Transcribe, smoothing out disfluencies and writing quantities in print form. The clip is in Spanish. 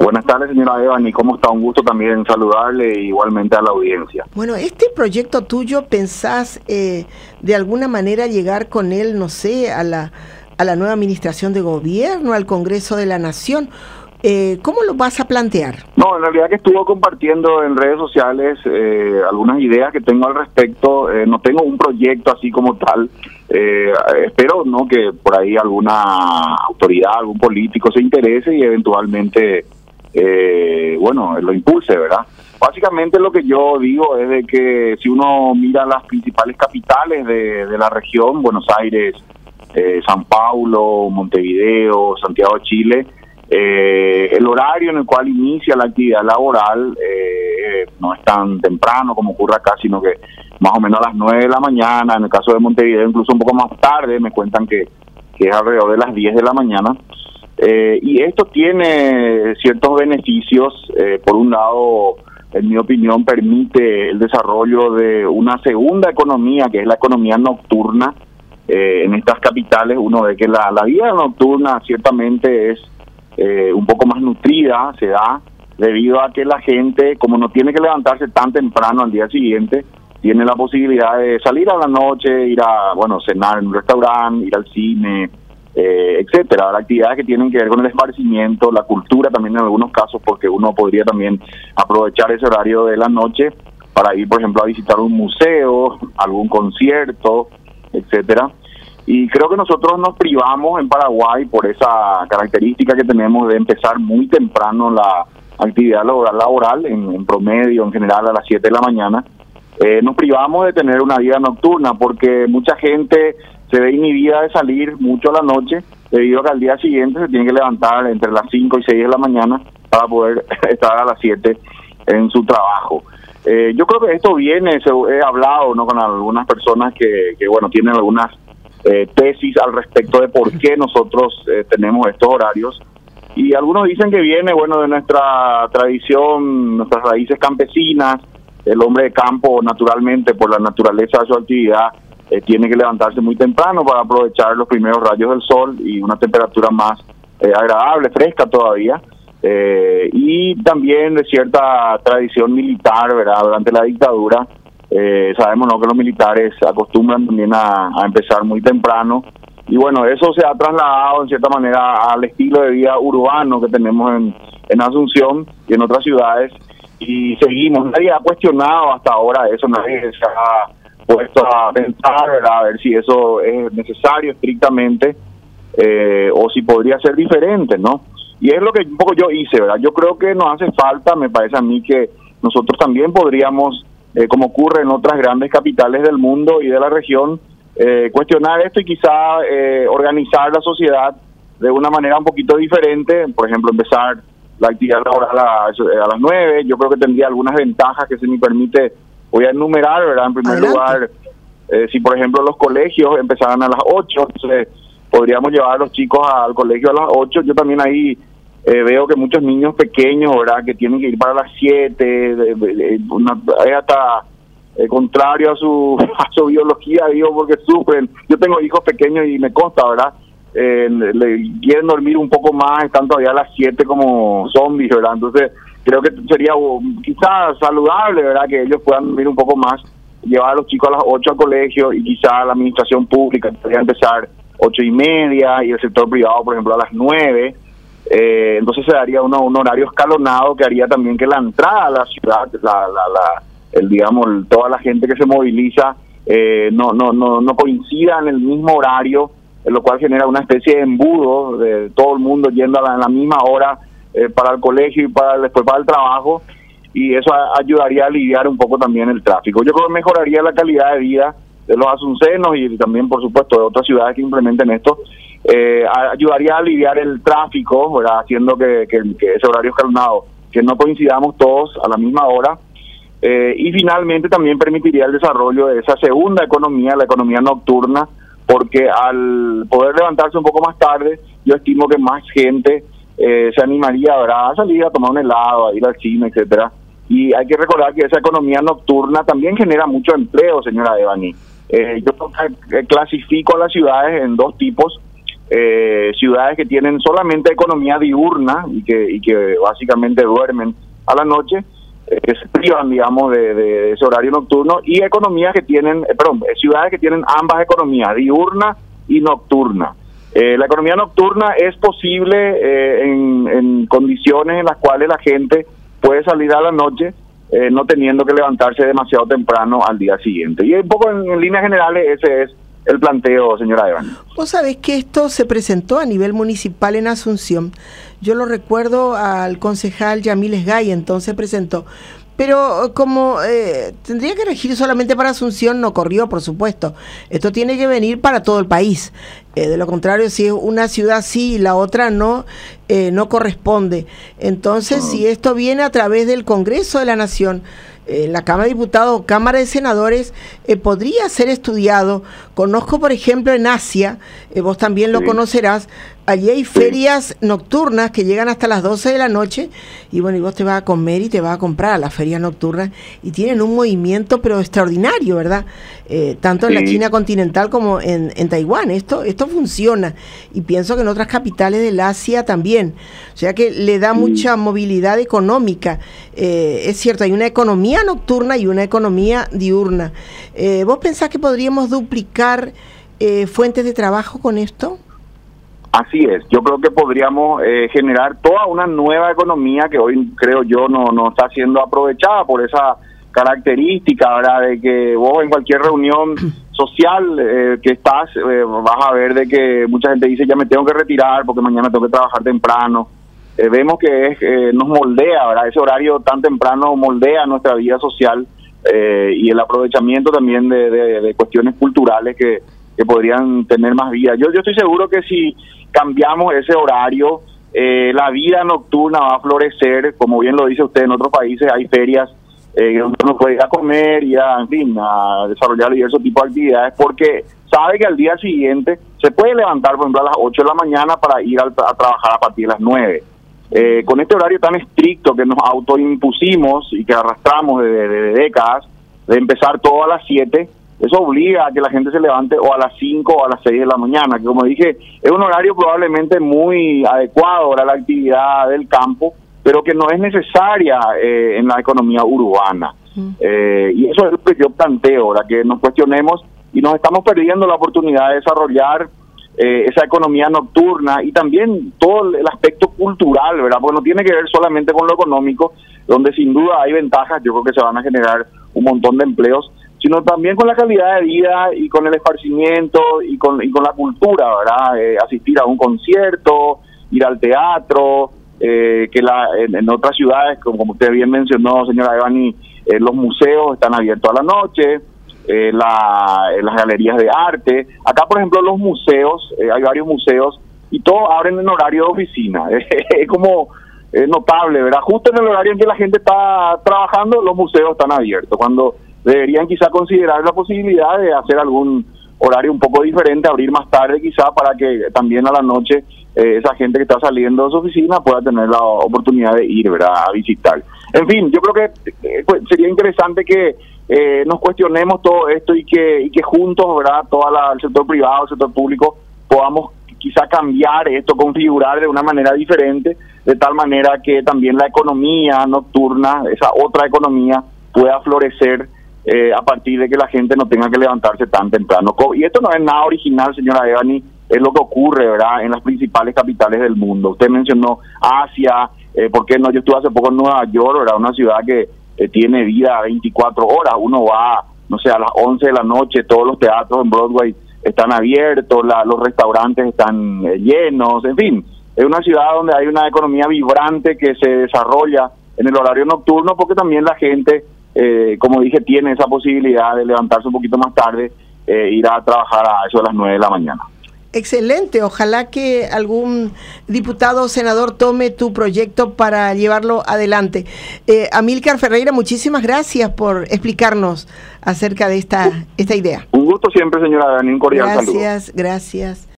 Buenas tardes, señora Evany, ¿cómo está? Un gusto también saludarle igualmente a la audiencia. Bueno, este proyecto tuyo, ¿pensás de alguna manera llegar con él, no sé, a la nueva administración de gobierno, al Congreso de la Nación? ¿Cómo lo vas a plantear? No, en realidad que estuve compartiendo en redes sociales algunas ideas que tengo al respecto. No tengo un proyecto así como tal. Espero no que por ahí alguna autoridad, algún político se interese y eventualmente lo impulse, ¿verdad? Básicamente lo que yo digo es de que si uno mira las principales capitales de la región, Buenos Aires, San Paulo, Montevideo, Santiago de Chile, el horario en el cual inicia la actividad laboral no es tan temprano como ocurre acá, sino que más o menos a las 9 de la mañana, en el caso de Montevideo incluso un poco más tarde, me cuentan que es alrededor de las 10 de la mañana. Y esto tiene ciertos beneficios. Por un lado, en mi opinión, permite el desarrollo de una segunda economía, que es la economía nocturna. En estas capitales uno ve que la vida nocturna ciertamente es un poco más nutrida, se da debido a que la gente, como no tiene que levantarse tan temprano al día siguiente, tiene la posibilidad de salir a la noche, ir a, cenar en un restaurante, ir al cine, etcétera, actividades que tienen que ver con el esparcimiento, la cultura también en algunos casos, porque uno podría también aprovechar ese horario de la noche para ir, por ejemplo, a visitar un museo, algún concierto, etcétera. Y creo que nosotros nos privamos en Paraguay por esa característica que tenemos de empezar muy temprano la actividad laboral, en promedio, en general a las 7 de la mañana. Nos privamos de tener una vida nocturna porque mucha gente se ve inhibida de salir mucho a la noche debido a que al día siguiente se tiene que levantar entre las 5 y 6 de la mañana para poder estar a las 7 en su trabajo. Yo creo que esto viene, he hablado con algunas personas que tienen algunas tesis al respecto de por qué nosotros tenemos estos horarios, y algunos dicen que viene de nuestra tradición, nuestras raíces campesinas. El hombre de campo, naturalmente, por la naturaleza de su actividad, tiene que levantarse muy temprano para aprovechar los primeros rayos del sol y una temperatura más agradable, fresca todavía. Y también de cierta tradición militar, ¿verdad? Durante la dictadura, sabemos que los militares acostumbran también a empezar muy temprano. Y eso se ha trasladado en cierta manera al estilo de vida urbano que tenemos en Asunción y en otras ciudades. Y seguimos, nadie ha cuestionado hasta ahora eso, nadie se ha puesto a pensar, ¿verdad? A ver si eso es necesario estrictamente o si podría ser diferente, ¿no? Y es lo que un poco yo hice, ¿verdad? Yo creo que nos hace falta, me parece a mí, que nosotros también podríamos, como ocurre en otras grandes capitales del mundo y de la región, cuestionar esto y quizá organizar la sociedad de una manera un poquito diferente. Por ejemplo, empezar la actividad laboral a las 9, yo creo que tendría algunas ventajas que, si me permite, voy a enumerar, ¿verdad? En primer lugar, si por ejemplo los colegios empezaran a las 8, entonces podríamos llevar a los chicos al colegio a las 8. Yo también ahí veo que muchos niños pequeños, ¿verdad?, que tienen que ir para las 7, es hasta contrario a su biología, digo, porque sufren. Yo tengo hijos pequeños y me consta, ¿verdad?, quieren dormir un poco más, están todavía a las 7 como zombies, ¿verdad? Entonces creo que sería quizás saludable, ¿verdad?, que ellos puedan dormir un poco más, llevar a los chicos a las 8 al colegio, y quizás la administración pública podría empezar 8:30 y el sector privado, por ejemplo, a las 9. Entonces se daría un horario escalonado que haría también que la entrada a la ciudad, toda la gente que se moviliza no coincida en el mismo horario, lo cual genera una especie de embudo de todo el mundo yendo a la misma hora para el colegio y después para el trabajo, y eso ayudaría a aliviar un poco también el tráfico. Yo creo que mejoraría la calidad de vida de los asuncenos y también, por supuesto, de otras ciudades que implementen esto. Ayudaría a aliviar el tráfico, ¿verdad?, haciendo que ese horario escalonado, que no coincidamos todos a la misma hora. Y finalmente también permitiría el desarrollo de esa segunda economía, la economía nocturna, porque al poder levantarse un poco más tarde, yo estimo que más gente se animaría, ¿verdad?, a salir a tomar un helado, a ir al cine, etcétera. Y hay que recordar que esa economía nocturna también genera mucho empleo, señora Evany. Yo clasifico a las ciudades en dos tipos. ciudades que tienen solamente economía diurna y que básicamente duermen a la noche, que se privan, digamos, de ese horario nocturno, y economías que tienen, ciudades que tienen ambas economías, diurna y nocturna. La economía nocturna es posible en condiciones en las cuales la gente puede salir a la noche, no teniendo que levantarse demasiado temprano al día siguiente. Y un poco en líneas generales ese es el planteo, señora Evani. Vos sabés que esto se presentó a nivel municipal en Asunción. Yo lo recuerdo al concejal Yamil Esgay, entonces presentó. Pero como tendría que regir solamente para Asunción, no corrió, por supuesto. Esto tiene que venir para todo el país. De lo contrario, si es una ciudad sí y la otra no, no corresponde. Entonces, si esto viene a través del Congreso de la Nación, la Cámara de Diputados, Cámara de Senadores, podría ser estudiado. Conozco, por ejemplo, en Asia, vos también lo conocerás, allí hay ferias nocturnas que llegan hasta las 12 de la noche, y bueno, y vos te vas a comer y te vas a comprar a las ferias nocturnas, y tienen un movimiento pero extraordinario, ¿verdad? Tanto en la China continental como en Taiwán. Esto funciona, y pienso que en otras capitales del Asia también, o sea que le da mucha movilidad económica. Es cierto, hay una economía nocturna y una economía diurna. ¿Vos pensás que podríamos duplicar fuentes de trabajo con esto? Así es, yo creo que podríamos generar toda una nueva economía que hoy, creo yo, no está siendo aprovechada por esa característica, ¿verdad? De que vos en cualquier reunión social que estás, vas a ver de que mucha gente dice, ya me tengo que retirar porque mañana tengo que trabajar temprano. Vemos que nos moldea, ¿verdad? Ese horario tan temprano moldea nuestra vida social, y el aprovechamiento también de cuestiones culturales que podrían tener más vida. Yo estoy seguro que si cambiamos ese horario, la vida nocturna va a florecer. Como bien lo dice usted, en otros países hay ferias donde uno puede ir a comer y en fin, a desarrollar diversos tipos de actividades, porque sabe que al día siguiente se puede levantar, por ejemplo, a las 8 de la mañana para ir a trabajar a partir de las 9. Con este horario tan estricto que nos autoimpusimos y que arrastramos de décadas, de empezar todo a las 7, eso obliga a que la gente se levante o a las 5 o a las 6 de la mañana, que como dije, es un horario probablemente muy adecuado para la actividad del campo, pero que no es necesaria en la economía urbana. Y eso es lo que yo planteo, ahora que nos cuestionemos y nos estamos perdiendo la oportunidad de desarrollar esa economía nocturna y también todo el aspecto cultural, ¿verdad? Porque no tiene que ver solamente con lo económico, donde sin duda hay ventajas, yo creo que se van a generar un montón de empleos, sino también con la calidad de vida y con el esparcimiento y con la cultura, ¿verdad? Asistir a un concierto, ir al teatro, en otras ciudades, como usted bien mencionó, señora Evani, los museos están abiertos a la noche, las galerías de arte. Acá, por ejemplo, los museos, hay varios museos y todos abren en horario de oficina. Es como notable, ¿verdad? Justo en el horario en que la gente está trabajando, los museos están abiertos, cuando deberían quizá considerar la posibilidad de hacer algún horario un poco diferente, abrir más tarde quizá, para que también a la noche esa gente que está saliendo de su oficina pueda tener la oportunidad de ir, ¿verdad?, a visitar. En fin, yo creo que sería interesante que nos cuestionemos todo esto y que juntos, ¿verdad?, el sector privado, el sector público, podamos quizá cambiar esto, configurar de una manera diferente, de tal manera que también la economía nocturna, esa otra economía, pueda florecer a partir de que la gente no tenga que levantarse tan temprano. Y esto no es nada original, señora Evani, es lo que ocurre, ¿verdad?, en las principales capitales del mundo. Usted mencionó Asia, ¿por qué no? Yo estuve hace poco en Nueva York, ¿verdad?, una ciudad que tiene vida 24 horas. Uno va, no sé, a las 11 de la noche, todos los teatros en Broadway están abiertos, los restaurantes están llenos, en fin. Es una ciudad donde hay una economía vibrante que se desarrolla en el horario nocturno, porque también la gente, como dije, tiene esa posibilidad de levantarse un poquito más tarde, ir a trabajar a eso de las 9 de la mañana. Excelente, ojalá que algún diputado o senador tome tu proyecto para llevarlo adelante. Amílcar Ferreira, muchísimas gracias por explicarnos acerca de esta idea. Un gusto siempre, señora Dani, un cordial saludo. Gracias.